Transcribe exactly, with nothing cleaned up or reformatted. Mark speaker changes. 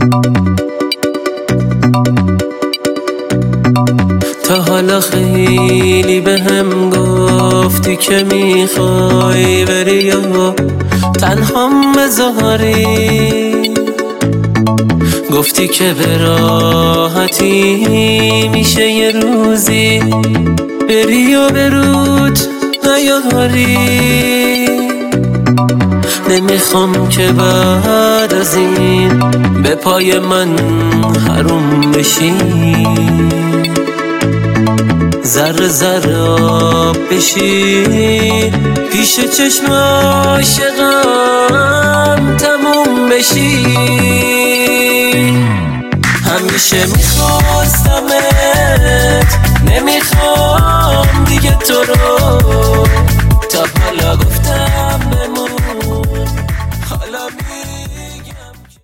Speaker 1: تا حالا خیلی به هم گفتی که میخوای بری یا تنهام بذاری، گفتی که به راحتی میشه یه روزی بری و به رود نیاری. نمیخوام که بعد از این به پای من حروم بشی، ذره ذره آب بشی پیش چشم عاشقم تموم بشی. همیشه میخواستمت، نمیخوام دیگه تو رو، تا حالا